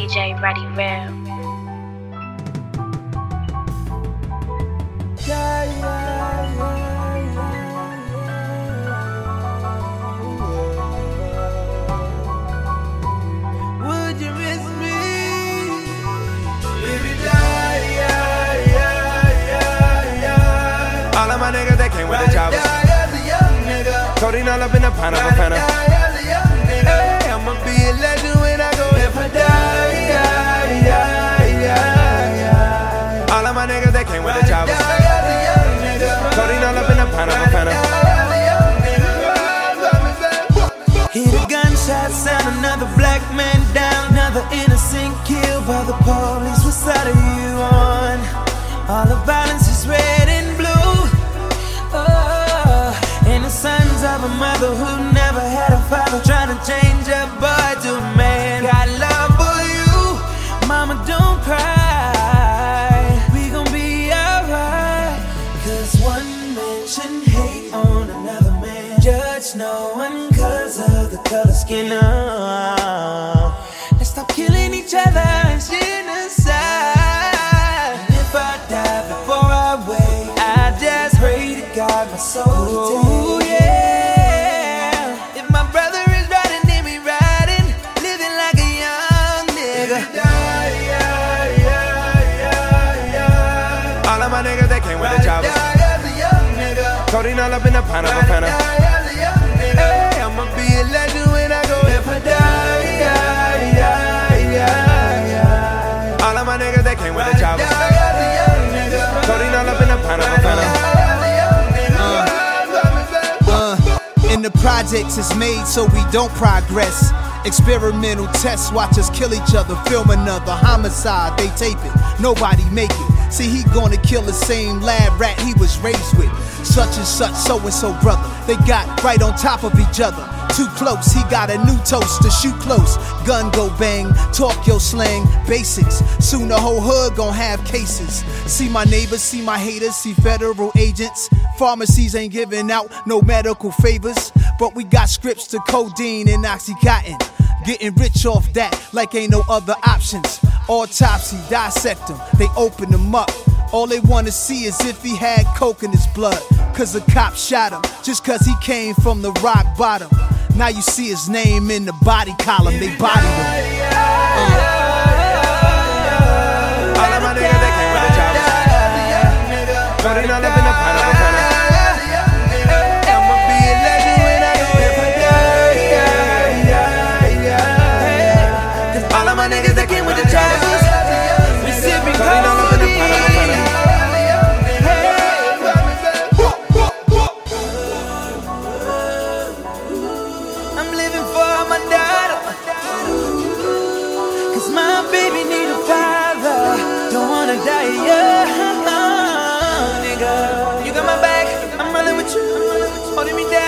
DJ Ready Real. Would you miss me if you die? All of my niggas that came with the choppers. Codeine all up in the pineapple panel. Hey, I'ma be a legend when I go if I die. All of my niggas that came with the choppers. Codeine all up in the pineapple panel. Hear the gunshot sound, another black man down, another innocent killed by the police. What side are you on? All the violence is red and blue. And the sons of a mother who never had a father, trying to change a boy to a man. Got love for you, mama, don't cry. We gon' be alright. Cause one man shouldn't hate on another man, judge no one cause of the color skin. Let's stop killing each other and genocide. And if I die before I wake, I just pray to God my soul to take. Ooh, yeah. If my brother is riding, then we riding, living like a young nigga. All of my niggas that came with the choppers. Codeine all up in the pineapple panel. Hey, I'ma be a legend when I go if I die. All of my niggas that came with the choppers. Codeine all up in the pineapple panel. In the projects it's made so we don't progress. Experimental tests, watch us kill each other. Film another homicide, they tape it, nobody make it. See, he gonna kill the same lab rat he was raised with. Such and such, so-and-so brother, they got right on top of each other. Too close, he got a new toast to shoot close. Gun go bang, talk your slang, basics. Soon the whole hood gon' have cases. See my neighbors, see my haters, see federal agents. Pharmacies ain't giving out no medical favors, but we got scripts to codeine and Oxycontin. Getting rich off that like ain't no other options. Autopsy, dissect him, they open him up. All they wanna see is if he had coke in his blood. Cause a cop shot him, just cause he came from the rock bottom. Now you see his name in the body column, they bodied him. All of my niggas that came with the choppers. Codeine all up in the pineapple panel. I'ma be a legend when I go if I die. Cause all of my niggas that came with the choppers. We sippin' codeine all up in the pineapple panel. I'm living for my daughter, cause my baby need a father. Don't wanna die young, nigga. You got my back, I'm running with you, holding me down.